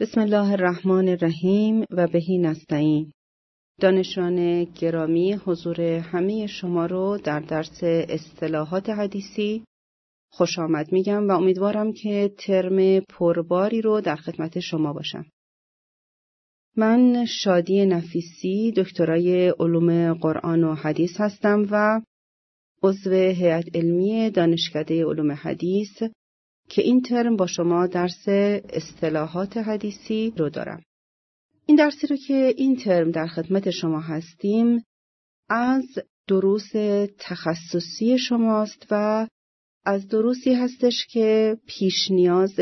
بسم الله الرحمن الرحیم و بهی نستعین. دانشجویان گرامی، حضور همه شما رو در درس اصطلاحات حدیثی خوش آمد میگم و امیدوارم که ترم پرباری رو در خدمت شما باشم. من شادی نفیسی، دکترای علوم قرآن و حدیث هستم و عضو هیئت علمی دانشکده علوم حدیث که این ترم با شما درس اصطلاحات حدیثی رو دارم. این درسی رو که این ترم در خدمت شما هستیم از دروس تخصصی شماست و از دروسی هستش که پیش نیاز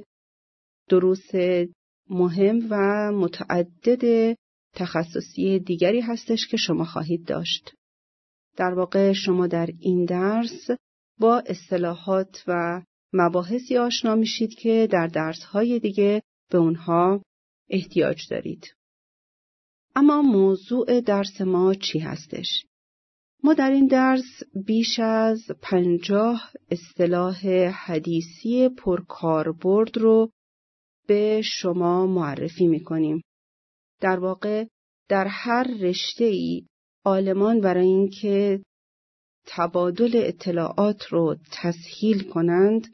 دروس مهم و متعدد تخصصی دیگری هستش که شما خواهید داشت. در واقع شما در این درس با اصطلاحات و مباحثی آشنا میشید که در درس‌های دیگه به اونها احتیاج دارید. اما موضوع درس ما چی هستش؟ ما در این درس بیش از 50 اصطلاح حدیثی پرکاربرد رو به شما معرفی می‌کنیم. در واقع در هر رشته‌ای عالمان برای اینکه تبادل اطلاعات رو تسهیل کنند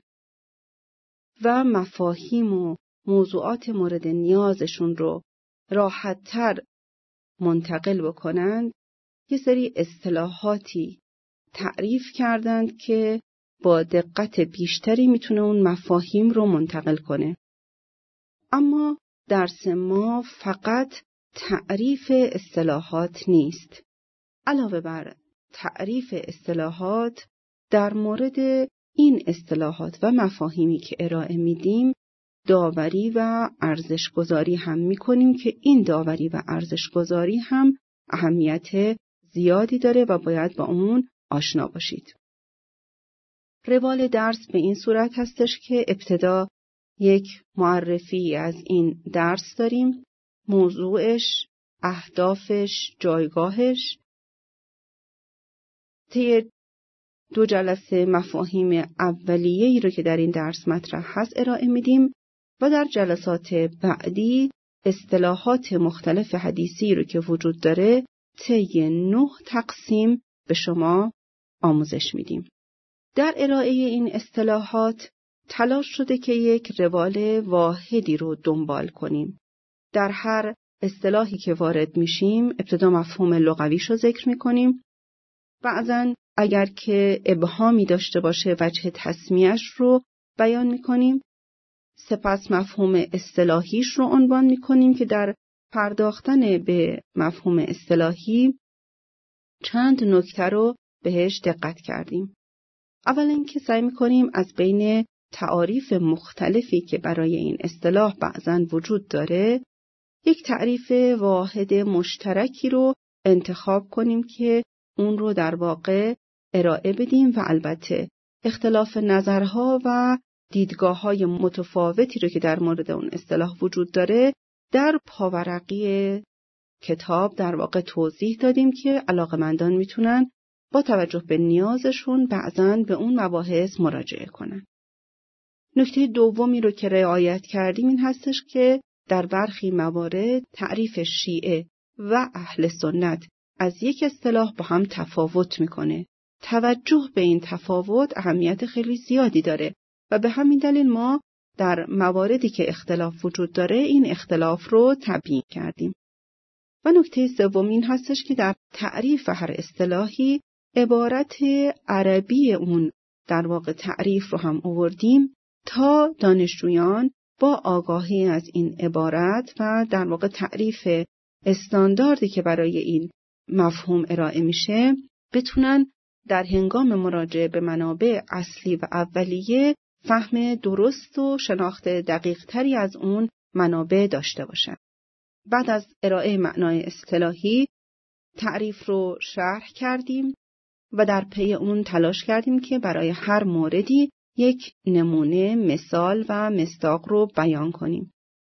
و مفاهیم و موضوعات مورد نیازشون رو راحت‌تر منتقل بکنند، یه سری اصطلاحاتی تعریف کردند که با دقت بیشتری میتونه اون مفاهیم رو منتقل کنه. اما درس ما فقط تعریف اصطلاحات نیست. علاوه بر تعریف اصطلاحات، در مورد این اصطلاحات و مفاهیمی که ارائه میدیم داوری و ارزش‌گذاری هم میکنیم که این داوری و ارزش‌گذاری هم اهمیت زیادی داره و باید با اون آشنا باشید. روال درس به این صورت هستش که ابتدا یک معرفی از این درس داریم، موضوعش، اهدافش، جایگاهش. طی 2 جلسه مفاهیم اولیه‌ای رو که در این درس مطرح هست ارائه میدیم و در جلسات بعدی اصطلاحات مختلف حدیثی رو که وجود داره طی 9 تقسیم به شما آموزش میدیم. در ارائه این اصطلاحات تلاش شده که یک روال واحدی رو دنبال کنیم. در هر اصطلاحی که وارد میشیم ابتدا مفهوم لغویش رو ذکر میکنیم. بعضن اگر که ابهامی داشته باشه وجه تسمیه‌اش رو بیان میکنیم. سپس مفهوم اصطلاحیش رو عنوان میکنیم که در پرداختن به مفهوم اصطلاحی چند نکته رو بهش دقت کردیم. اول اینکه سعی میکنیم از بین تعاریف مختلفی که برای این اصطلاح بعضن وجود داره یک تعریف واحد مشترکی رو انتخاب کنیم که اون رو در واقع ارائه بدیم و البته اختلاف نظرها و دیدگاه‌های متفاوتی رو که در مورد اون اصطلاح وجود داره در پاورقی کتاب در واقع توضیح دادیم که علاقه‌مندان میتونن با توجه به نیازشون بعضاً به اون مباحث مراجعه کنن. نکته دومی رو که رعایت کردیم این هستش که در برخی موارد تعریف شیعه و اهل سنت از یک اصطلاح با هم تفاوت میکنه. توجه به این تفاوت اهمیت خیلی زیادی داره و به همین دلیل ما در مواردی که اختلاف وجود داره این اختلاف رو تبیین کردیم. و نکته سوم این هستش که در تعریف هر اصطلاحی عبارت عربی اون در واقع تعریف رو هم آوردیم تا دانشجویان با آگاهی از این عبارت و در واقع تعریف استانداردی که برای این مفهوم ارائه میشه بتونن در هنگام مراجعه به منابع اصلی و اولیه فهم درست و شناخت دقیق تری از اون منابع داشته باشن. بعد از ارائه معنای اصطلاحی تعریف رو شرح کردیم و در پی اون تلاش کردیم که برای هر موردی یک نمونه، مثال و مصداق رو بیان کنیم.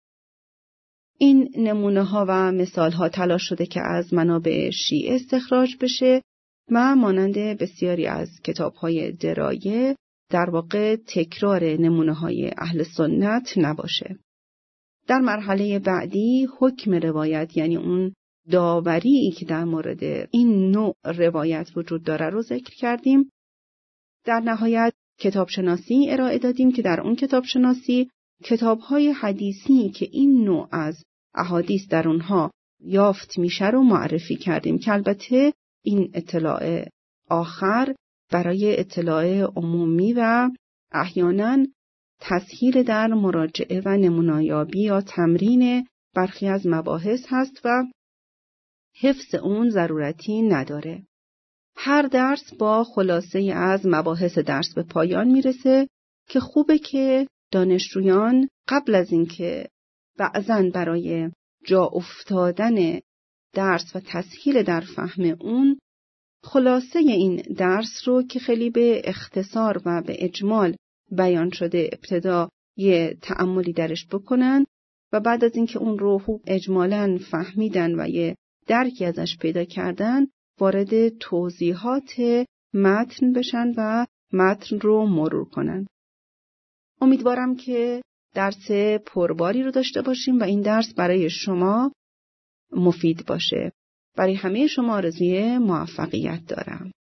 این نمونه ها و مثال ها تلاش شده که از منابع شیعه استخراج بشه و مانند بسیاری از کتاب های درایه در واقع تکرار نمونه های اهل سنت نباشه. در مرحله بعدی حکم روایت، یعنی اون داوری که در مورد این نوع روایت وجود داره رو ذکر کردیم. در نهایت کتابشناسی ارائه دادیم که در اون کتابشناسی کتاب‌های حدیثی که این نوع از احادیث در اونها یافت میشه رو معرفی کردیم که البته این اطلاع آخر برای اطلاع عمومی و احیانا تسهیل در مراجعه و نمونه‌یابی یا تمرین برخی از مباحث هست و حفظ اون ضرورتی نداره. هر درس با خلاصه از مباحث درس به پایان میرسه که خوبه که دانشجویان قبل از اینکه بعضاً برای جا افتادن درس و تسهیل در فهم اون خلاصه این درس رو که خیلی به اختصار و به اجمال بیان شده ابتدا یه تأملی درش بکنن و بعد از اینکه اون رو خوب اجمالاً فهمیدن و یه درکی ازش پیدا کردن وارد توضیحات متن بشن و متن رو مرور کنن. امیدوارم که درس پرباری رو داشته باشیم و این درس برای شما مفید باشه. برای همه شما آرزوی موفقیت دارم.